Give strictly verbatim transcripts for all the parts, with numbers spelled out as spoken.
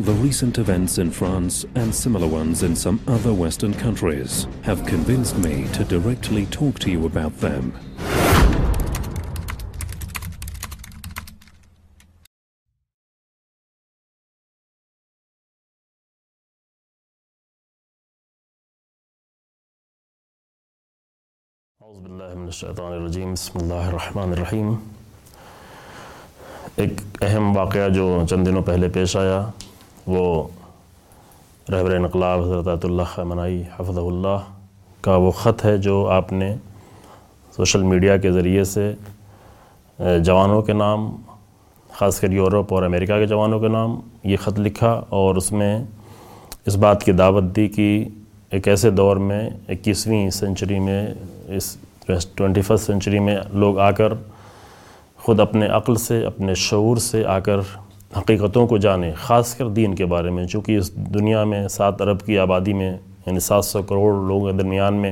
the recent events in France and similar ones in some other Western countries have convinced me to directly talk to you about them. اعوذ باللہ من الشیطان الرجیم بسم اللہ الرحمن الرحیم۔ ایک اہم واقعہ جو چند دنوں پہلے پیش آیا وہ رہبر انقلاب حضرت آیت اللہ خامنہئی حفظہ اللہ کا وہ خط ہے جو آپ نے سوشل میڈیا کے ذریعے سے جوانوں کے نام، خاص کر یورپ اور امریکہ کے جوانوں کے نام یہ خط لکھا، اور اس میں اس بات کی دعوت دی کہ ایک ایسے دور میں اکیسویں سنچری میں، اس ٹوینٹی فسٹ سنچری میں لوگ آ کر خود اپنے عقل سے، اپنے شعور سے آ کر حقیقتوں کو جانیں، خاص کر دین کے بارے میں، چونکہ اس دنیا میں سات ارب کی آبادی میں یعنی سات سو کروڑ لوگوں کے درمیان میں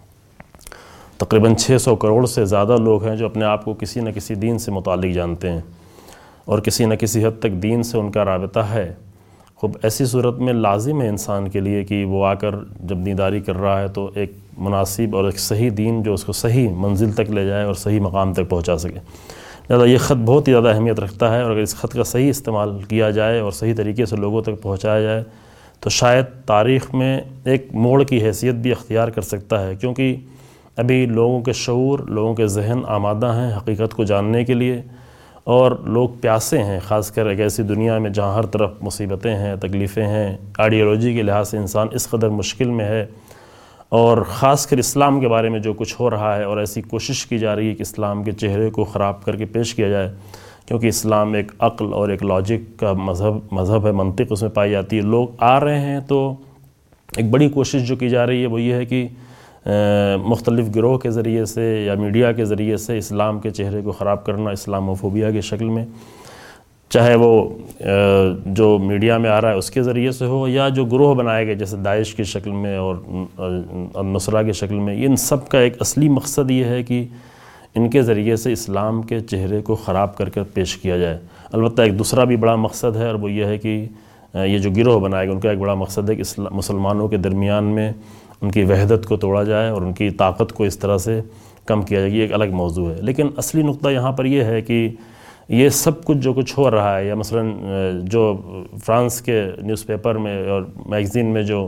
تقریباً چھ سو کروڑ سے زیادہ لوگ ہیں جو اپنے آپ کو کسی نہ کسی دین سے متعلق جانتے ہیں، اور کسی نہ کسی حد تک دین سے ان کا رابطہ ہے۔ خوب ایسی صورت میں لازم ہے انسان کے لیے کہ وہ آ کر جب دینداری کر رہا ہے تو ایک مناسب اور ایک صحیح دین جو اس کو صحیح منزل تک لے جائے اور صحیح مقام تک پہنچا سکے۔ لہذا یہ خط بہت ہی زیادہ اہمیت رکھتا ہے، اور اگر اس خط کا صحیح استعمال کیا جائے اور صحیح طریقے سے لوگوں تک پہنچایا جائے تو شاید تاریخ میں ایک موڑ کی حیثیت بھی اختیار کر سکتا ہے، کیونکہ ابھی لوگوں کے شعور، لوگوں کے ذہن آمادہ ہیں حقیقت کو جاننے کے لیے، اور لوگ پیاسے ہیں، خاص کر ایک ایسی دنیا میں جہاں ہر طرف مصیبتیں ہیں، تکلیفیں ہیں، آئیڈیالوجی کے لحاظ سے انسان اس قدر مشکل میں ہے، اور خاص کر اسلام کے بارے میں جو کچھ ہو رہا ہے اور ایسی کوشش کی جا رہی ہے کہ اسلام کے چہرے کو خراب کر کے پیش کیا جائے، کیونکہ اسلام ایک عقل اور ایک لاجک کا مذہب مذہب ہے، منطق اس میں پائی جاتی ہے۔ لوگ آ رہے ہیں تو ایک بڑی کوشش جو کی جا رہی ہے وہ یہ ہے کہ مختلف گروہ کے ذریعے سے یا میڈیا کے ذریعے سے اسلام کے چہرے کو خراب کرنا، اسلاموفوبیا کی شکل میں، چاہے وہ جو میڈیا میں آ رہا ہے اس کے ذریعے سے ہو یا جو گروہ بنائے گئے جیسے داعش کی شکل میں اور النصرہ کی شکل میں، ان سب کا ایک اصلی مقصد یہ ہے کہ ان کے ذریعے سے اسلام کے چہرے کو خراب کر کر پیش کیا جائے۔ البتہ ایک دوسرا بھی بڑا مقصد ہے، اور وہ یہ ہے کہ یہ جو گروہ بنائے گئے ان کا ایک بڑا مقصد ہے کہ مسلمانوں کے درمیان میں ان کی وحدت کو توڑا جائے اور ان کی طاقت کو اس طرح سے کم کیا جائے۔ یہ ایک الگ موضوع ہے، لیکن اصلی نقطہ یہاں پر یہ ہے کہ یہ سب کچھ جو کچھ ہو رہا ہے، یا مثلا جو فرانس کے نیوز پیپر میں اور میگزین میں جو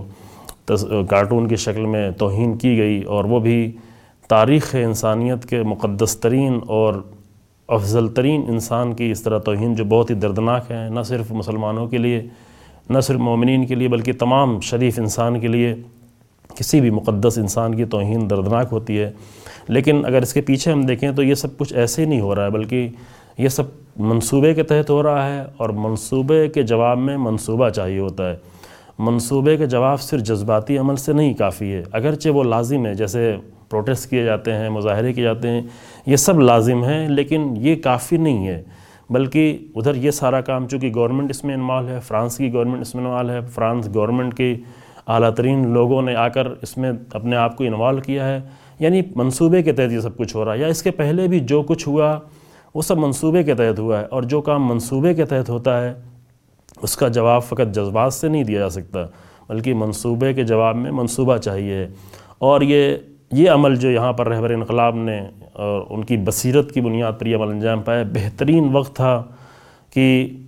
کارٹون کی شکل میں توہین کی گئی، اور وہ بھی تاریخ انسانیت کے مقدس ترین اور افضل ترین انسان کی اس طرح توہین جو بہت ہی دردناک ہے، نہ صرف مسلمانوں کے لیے، نہ صرف مومنین کے لیے، بلکہ تمام شریف انسان کے لیے، کسی بھی مقدس انسان کی توہین دردناک ہوتی ہے۔ لیکن اگر اس کے پیچھے ہم دیکھیں تو یہ سب کچھ ایسے ہی نہیں ہو رہا ہے، بلکہ یہ سب منصوبے کے تحت ہو رہا ہے، اور منصوبے کے جواب میں منصوبہ چاہیے ہوتا ہے۔ منصوبے کے جواب صرف جذباتی عمل سے نہیں کافی ہے، اگرچہ وہ لازم ہے، جیسے پروٹیسٹ کیے جاتے ہیں، مظاہرے کیے جاتے ہیں، یہ سب لازم ہیں، لیکن یہ کافی نہیں ہے، بلکہ ادھر یہ سارا کام چونکہ گورنمنٹ اس میں انوالو ہے، فرانس کی گورنمنٹ اس میں انوالو ہے، فرانس گورنمنٹ کی اعلیٰ ترین لوگوں نے آ کر اس میں اپنے آپ کو انوالو کیا ہے، یعنی منصوبے کے تحت یہ سب کچھ ہو رہا ہے، یا اس کے پہلے بھی جو کچھ ہوا وہ سب منصوبے کے تحت ہوا ہے، اور جو کام منصوبے کے تحت ہوتا ہے اس کا جواب فقط جذبات سے نہیں دیا جا سکتا، بلکہ منصوبے کے جواب میں منصوبہ چاہیے۔ اور یہ یہ عمل جو یہاں پر رہبر انقلاب نے اور ان کی بصیرت کی بنیاد پر یہ عمل انجام پایا، بہترین وقت تھا کہ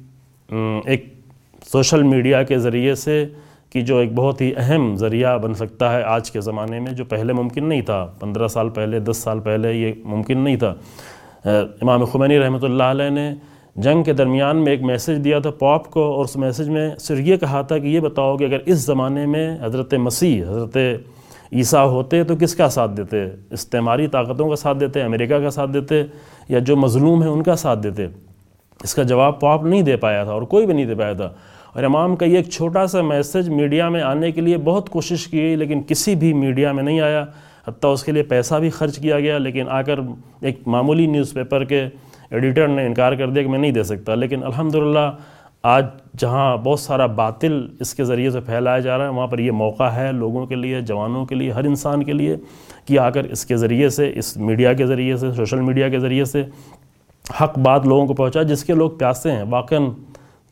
ایک سوشل میڈیا کے ذریعے سے، کہ جو ایک بہت ہی اہم ذریعہ بن سکتا ہے آج کے زمانے میں، جو پہلے ممکن نہیں تھا، پندرہ سال پہلے، دس سال پہلے یہ ممکن نہیں تھا۔ امام خمینی رحمۃ اللہ علیہ نے جنگ کے درمیان میں ایک میسیج دیا تھا پوپ کو، اور اس میسیج میں صرف یہ کہا تھا کہ یہ بتاؤ کہ اگر اس زمانے میں حضرت مسیح، حضرت عیسیٰ ہوتے تو کس کا ساتھ دیتے؟ استعماری طاقتوں کا ساتھ دیتے، امریکہ کا ساتھ دیتے، یا جو مظلوم ہیں ان کا ساتھ دیتے؟ اس کا جواب پوپ نہیں دے پایا تھا، اور کوئی بھی نہیں دے پایا تھا، اور امام کا یہ ایک چھوٹا سا میسیج میڈیا میں آنے کے لیے بہت کوشش کی گئی، لیکن کسی بھی میڈیا میں نہیں آیا، حتیٰ اس کے لیے پیسہ بھی خرچ کیا گیا، لیکن آ کر ایک معمولی نیوز پیپر کے ایڈیٹر نے انکار کر دیا کہ میں نہیں دے سکتا۔ لیکن الحمدللہ آج جہاں بہت سارا باطل اس کے ذریعے سے پھیلایا جا رہا ہے، وہاں پر یہ موقع ہے لوگوں کے لیے، جوانوں کے لیے، ہر انسان کے لیے کہ آ کر اس کے ذریعے سے، اس میڈیا کے ذریعے سے، سوشل میڈیا کے ذریعے سے حق بات لوگوں کو پہنچا، جس کے لوگ پیاسے ہیں، واقعاً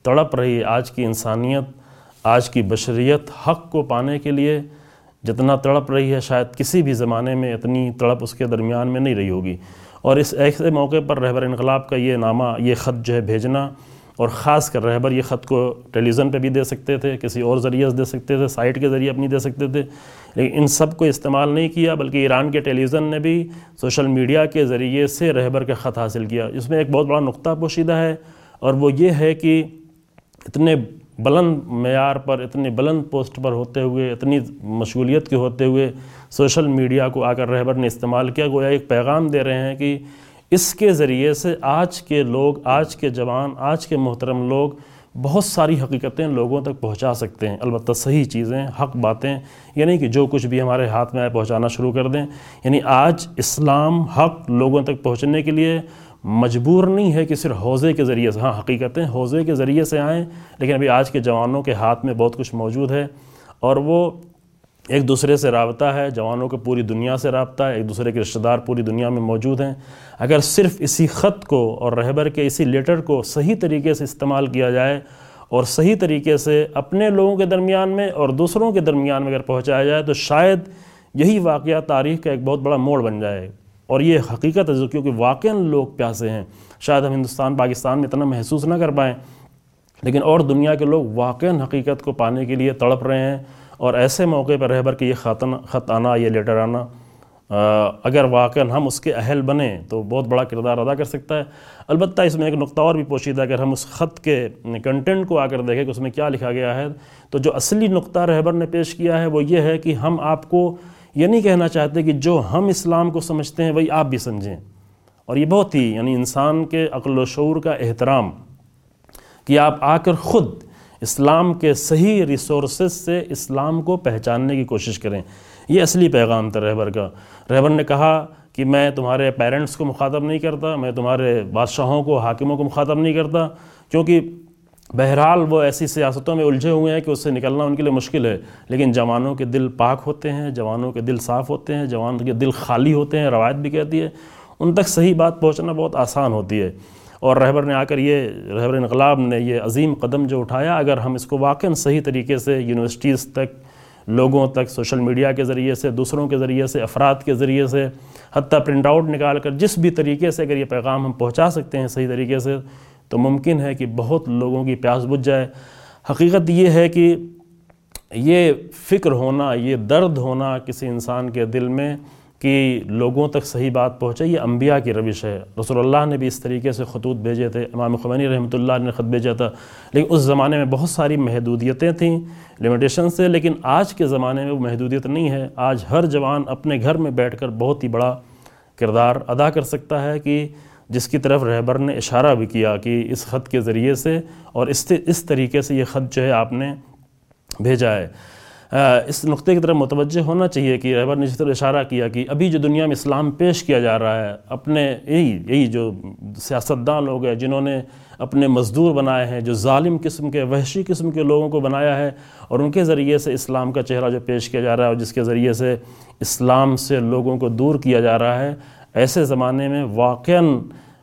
تڑپ رہی ہے، آج کی انسانیت، آج کی بشریت حق کو پانے کے لیے جتنا تڑپ رہی ہے شاید کسی بھی زمانے میں اتنی تڑپ اس کے درمیان میں نہیں رہی ہوگی۔ اور اس ایسے موقع پر رہبر انقلاب کا یہ نامہ، یہ خط جو ہے بھیجنا، اور خاص کر رہبر یہ خط کو ٹیلی ویژن پہ بھی دے سکتے تھے، کسی اور ذریعے سے دے سکتے تھے، سائٹ کے ذریعے اپنی دے سکتے تھے، لیکن ان سب کو استعمال نہیں کیا، بلکہ ایران کے ٹیلی ویژن نے بھی سوشل میڈیا کے ذریعے سے رہبر کا خط حاصل کیا۔ اس میں ایک بہت بڑا نقطہ پوشیدہ ہے، اور وہ یہ ہے کہ اتنے بلند معیار پر، اتنے بلند پوسٹ پر ہوتے ہوئے، اتنی مشغولیت کے ہوتے ہوئے سوشل میڈیا کو آ کر رہبر نے استعمال کیا، گویا ایک پیغام دے رہے ہیں کہ اس کے ذریعے سے آج کے لوگ، آج کے جوان، آج کے محترم لوگ بہت ساری حقیقتیں لوگوں تک پہنچا سکتے ہیں، البتہ صحیح چیزیں، حق باتیں، یعنی کہ جو کچھ بھی ہمارے ہاتھ میں آئے پہنچانا شروع کر دیں۔ یعنی آج اسلام حق لوگوں تک پہنچنے کے لیے مجبور نہیں ہے کہ صرف حوزے کے ذریعے سے، ہاں حقیقتیں حوزے کے ذریعے سے آئیں، لیکن ابھی آج کے جوانوں کے ہاتھ میں بہت کچھ موجود ہے، اور وہ ایک دوسرے سے رابطہ ہے، جوانوں کو پوری دنیا سے رابطہ ہے، ایک دوسرے کے رشتہ دار پوری دنیا میں موجود ہیں۔ اگر صرف اسی خط کو اور رہبر کے اسی لیٹر کو صحیح طریقے سے استعمال کیا جائے اور صحیح طریقے سے اپنے لوگوں کے درمیان میں اور دوسروں کے درمیان میں اگر پہنچایا جائے تو شاید یہی واقعہ تاریخ کا ایک بہت بڑا موڑ بن جائے۔ اور یہ حقیقت ہے، کیونکہ واقعاً لوگ پیاسے ہیں، شاید ہم ہندوستان پاکستان میں اتنا محسوس نہ کر پائیں، لیکن اور دنیا کے لوگ واقعاً حقیقت کو پانے کے لیے تڑپ رہے ہیں، اور ایسے موقع پر رہبر کے یہ خط آنا، یہ لیٹر آنا، اگر واقعاً ہم اس کے اہل بنیں تو بہت بڑا کردار ادا کر سکتا ہے۔ البتہ اس میں ایک نقطہ اور بھی پوشیدہ ہے، اگر ہم اس خط کے کنٹینٹ کو آ کر دیکھیں کہ اس میں کیا لکھا گیا ہے، تو جو اصلی نقطہ رہبر نے پیش کیا ہے وہ یہ ہے کہ ہم آپ کو یہ نہیں کہنا چاہتے کہ جو ہم اسلام کو سمجھتے ہیں وہی آپ بھی سمجھیں، اور یہ بہت ہی یعنی انسان کے عقل و شعور کا احترام کہ آپ آ کر خود اسلام کے صحیح ریسورسز سے اسلام کو پہچاننے کی کوشش کریں۔ یہ اصلی پیغام تھا رہبر کا۔ رہبر نے کہا کہ میں تمہارے پیرنٹس کو مخاطب نہیں کرتا، میں تمہارے بادشاہوں کو، حاکموں کو مخاطب نہیں کرتا، کیونکہ بہرحال وہ ایسی سیاستوں میں الجھے ہوئے ہیں کہ اس سے نکلنا ان کے لیے مشکل ہے، لیکن جوانوں کے دل پاک ہوتے ہیں، جوانوں کے دل صاف ہوتے ہیں، جوانوں کے دل خالی ہوتے ہیں، روایت بھی کہتی ہے، ان تک صحیح بات پہنچنا بہت آسان ہوتی ہے۔ اور رہبر نے آ کر یہ رہبر انقلاب نے یہ عظیم قدم جو اٹھایا، اگر ہم اس کو واقعاً صحیح طریقے سے یونیورسٹیز تک، لوگوں تک، سوشل میڈیا کے ذریعے سے، دوسروں کے ذریعے سے، افراد کے ذریعے سے، حتیٰ پرنٹ آؤٹ نکال کر جس بھی طریقے سے اگر یہ پیغام ہم پہنچا سکتے ہیں صحیح طریقے سے، تو ممکن ہے کہ بہت لوگوں کی پیاس بجھ جائے۔ حقیقت یہ ہے کہ یہ فکر ہونا، یہ درد ہونا کسی انسان کے دل میں کہ لوگوں تک صحیح بات پہنچے، یہ انبیاء کی روش ہے۔ رسول اللہ نے بھی اس طریقے سے خطوط بھیجے تھے، امام خمینی رحمۃ اللہ نے خط بھیجا تھا، لیکن اس زمانے میں بہت ساری محدودیتیں تھیں، لمیٹیشنز تھے، لیکن آج کے زمانے میں وہ محدودیت نہیں ہے۔ آج ہر جوان اپنے گھر میں بیٹھ کر بہت ہی بڑا کردار ادا کر سکتا ہے، کہ جس کی طرف رہبر نے اشارہ بھی کیا کہ اس خط کے ذریعے سے اور اس اس طریقے سے یہ خط جو ہے آپ نے بھیجا ہے۔ اس نقطے کی طرف متوجہ ہونا چاہیے کہ رہبر نے جس طرح اشارہ کیا کہ ابھی جو دنیا میں اسلام پیش کیا جا رہا ہے، اپنے یہی یہی جو سیاستداں لوگ ہیں جنہوں نے اپنے مزدور بنائے ہیں، جو ظالم قسم کے، وحشی قسم کے لوگوں کو بنایا ہے، اور ان کے ذریعے سے اسلام کا چہرہ جو پیش کیا جا رہا ہے اور جس کے ذریعے سے اسلام سے لوگوں کو دور کیا جا رہا ہے، ایسے زمانے میں واقعاً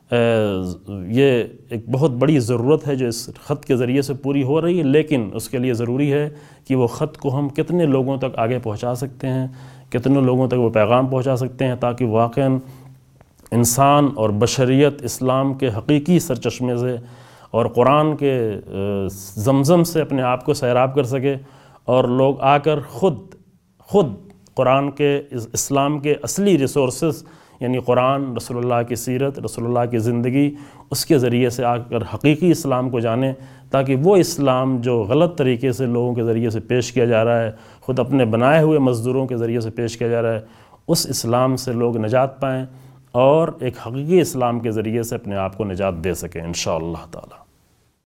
یہ ایک بہت بڑی ضرورت ہے جو اس خط کے ذریعے سے پوری ہو رہی ہے، لیکن اس کے لیے ضروری ہے کہ وہ خط کو ہم کتنے لوگوں تک آگے پہنچا سکتے ہیں، کتنے لوگوں تک وہ پیغام پہنچا سکتے ہیں، تاکہ واقعاً انسان اور بشریت اسلام کے حقیقی سرچشمے سے اور قرآن کے زمزم سے اپنے آپ کو سیراب کر سکے، اور لوگ آ کر خود خود قرآن کے اسلام کے اصلی ریسورسز یعنی قرآن، رسول اللہ کی سیرت، رسول اللہ کی زندگی، اس کے ذریعے سے آ کر حقیقی اسلام کو جانیں، تاکہ وہ اسلام جو غلط طریقے سے لوگوں کے ذریعے سے پیش کیا جا رہا ہے، خود اپنے بنائے ہوئے مزدوروں کے ذریعے سے پیش کیا جا رہا ہے، اس اسلام سے لوگ نجات پائیں اور ایک حقیقی اسلام کے ذریعے سے اپنے آپ کو نجات دے سکیں انشاءاللہ تعالی۔